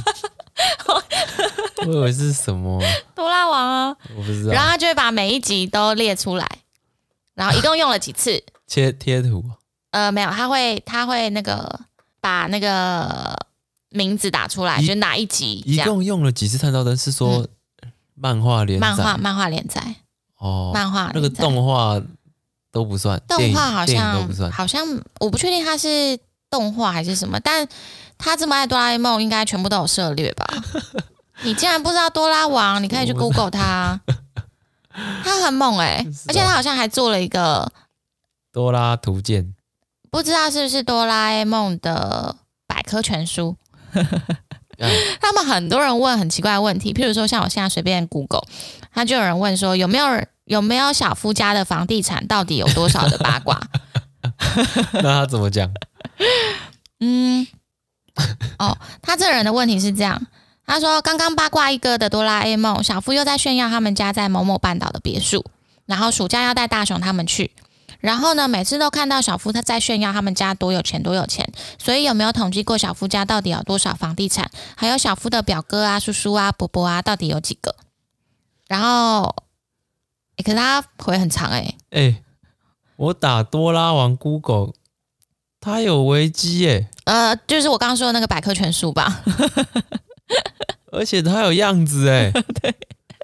我以为是什么多拉王啊， 我不知道。 然后他就会把每一集都列出来，然后一共用了几次？ 切贴图？ 呃，没有，他会他会那个把那个名字打出来，就哪一集？ 一共用了几次探照灯？是说？嗯漫画连载， 漫画漫画连载哦， 漫画那个动画都不算， 动画好像都不算， 好像我不确定它是动画还是什么，但他这么爱哆啦 A 梦，应该全部都有涉猎吧？你竟然不知道多拉王，你可以去 Google 他，他很猛哎、欸，而且他好像还做了一个多拉图鉴， 不知道是不是哆啦 A 梦的百科全书。他们很多人问很奇怪的问题，譬如说像我现在随便 Google， 他就有人问说有没有有没有小夫家的房地产到底有多少的八卦？ 那他怎么讲？ 嗯，哦，他这人的问题是这样，他说刚刚八卦一哥的哆啦 A 梦，小夫又在炫耀他们家在某某半岛的别墅，然后暑假要带大雄他们去。然后呢，每次都看到小夫他在炫耀他们家多有钱多有钱，所以有没有统计过小夫家到底有多少房地产？还有小夫的表哥啊、叔叔啊、伯伯啊，到底有几个？然后，欸、可是他回很长哎、欸。 哎、欸，我打多拉王 Google， 他有维基哎、欸。 呃，就是我刚刚说的那个百科全书吧。 而且他有样子哎、欸。 对。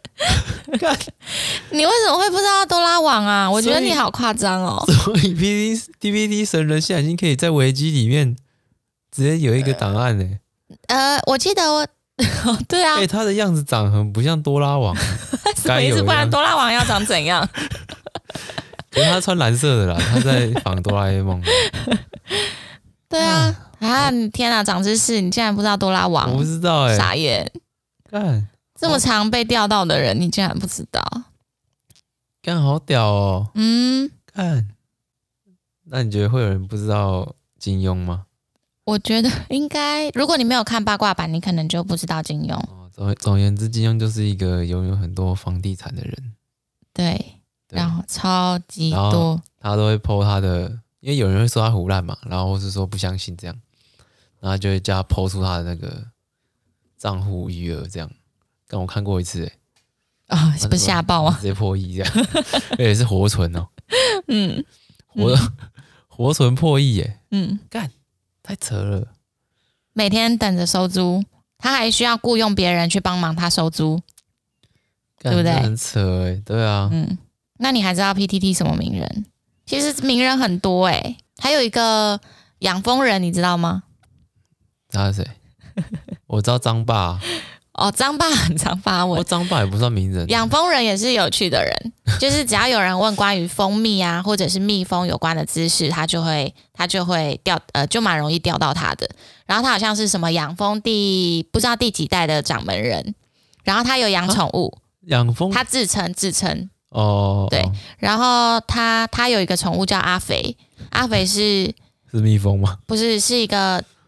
你为什么会不知道多拉王啊？我觉得你好夸张哦。 所以 P T T 神人现在已经可以在维基里面直接有一个档案嘞、 欸。呃，我记得我，对啊， 哎、欸，他的样子长很不像多拉王， 什么意思？不然多拉王要长怎样？ 可是他穿蓝色的啦，他在仿哆啦 A 梦。 对啊，啊，天啊，长知识！你竟然不知道多拉王？ 我不知道哎、欸， 傻眼。 干。 这么常被钓到的人，你竟然不知道？ 干好屌哦！ 嗯， 干，那你觉得会有人不知道金庸吗？ 我觉得应该，如果你没有看八卦版，你可能就不知道金庸。 哦，总总而言之，金庸就是一个拥有很多房地产的人。 对，对然后超级多， 他都会 po 他的，因为有人会说他胡乱嘛，然后或是说不相信这样，然后就会叫他 po 出他的那个账户余额这样。但我看过一次哎、 欸，啊、哦，是不是吓爆啊？ 直接破亿这样，而且是活存哦， 嗯， 活、嗯、活存破亿哎， 嗯， 干太扯了， 每天等着收租，他还需要雇佣别人去帮忙他收租，对不对？ 很扯哎，对啊， 嗯，那你还知道 P T T 什么名人？其实名人很多哎，还有一个养蜂人，你知道吗？ 他是谁？我知道张爸。 哦，张爸很常发文， 哦，张爸也不算名人。 养蜂人也是有趣的人，就是只要有人问关于蜂蜜啊，或者是蜜蜂有关的知识，他就会他就会钓，呃，就蛮容易钓到他的。然后他好像是什么养蜂第不知道第几代的掌门人，然后他有养宠物， 养蜂， 他自称自称哦， 对，然后他他有一个宠物叫阿肥，阿肥是是蜜蜂吗？ 不是，是一个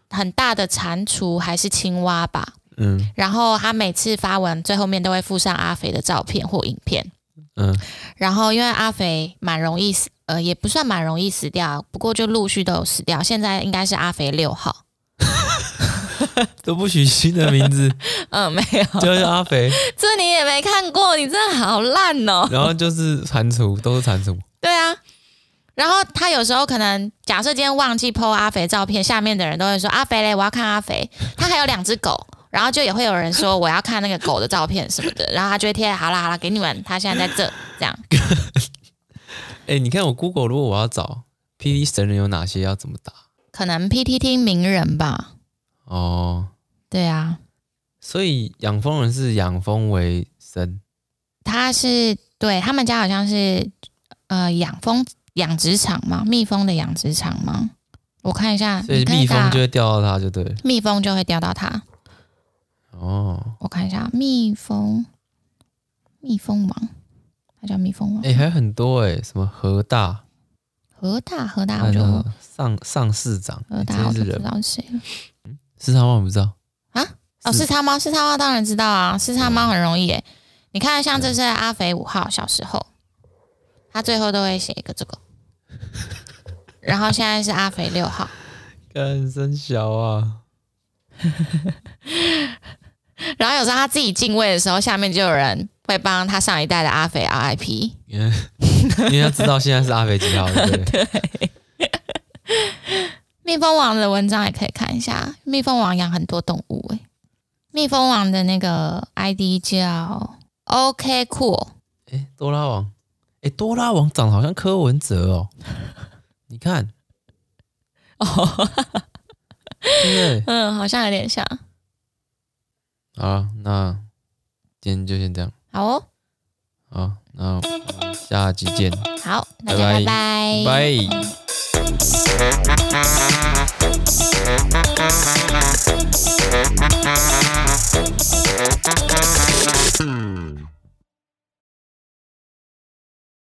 很大的蟾蜍还是青蛙吧， 嗯， 然后他每次发文最后面都会附上阿肥的照片或影片， 嗯， 然后因为阿肥蛮容易死，呃，也不算蛮容易死掉，不过就陆续都有死掉，现在应该是阿肥六号。 都不许新的名字， 嗯，没有， 就是阿肥， 这你也没看过，你真的好烂哦。 然后就是蟾蜍，都是蟾蜍。 对啊，然后他有时候可能假设今天忘记 po 阿肥照片，下面的人都会说阿肥嘞，我要看阿肥。他还有两只狗，然后就也会有人说我要看那个狗的照片什么的，然后他就会贴好啦好啦给你们，他现在在这这样。 哎、欸，你看我 Google， 如果我要找 P T 神人有哪些，要怎么打？ 可能 P T T 名人吧。 哦， 对啊， 所以养蜂人是养蜂为生， 他是对他们家好像是呃养蜂养殖场吗？蜜蜂的养殖场吗？我看一下， 所以蜜蜂就会钓到它，就对了， 蜜蜂就会钓到它。 哦， 我看一下，蜜蜂，蜜蜂王，它叫蜜蜂王。 哎、欸，还有很多哎、欸，什么和大， 和大和大，我就上上市长， 和大我就不知道是谁了。 是他吗？我不知道啊。哦，是他吗？是他吗？当然知道啊，是他吗？很容易耶。你看，像这是阿肥五号小时候，他最后都会写一个这个，然后现在是阿肥六号， 干真小啊。 然后有时候他自己进位的时候，下面就有人会帮他上一代的阿肥 R I P， 因为因为他知道现在是阿肥几号，对不对？ 对。蜜蜂王的文章也可以看一下，蜜蜂王养很多动物诶。蜜蜂王的那个 I D 叫 OK Cool， 哎、欸，多拉王，哎、欸，多拉王长得好像柯文哲哦，你看， 哦， 对， 嗯，好像有点像。 好，那今天就先这样。 好哦， 好，那我们下集见。 好，大家拜拜， 拜拜。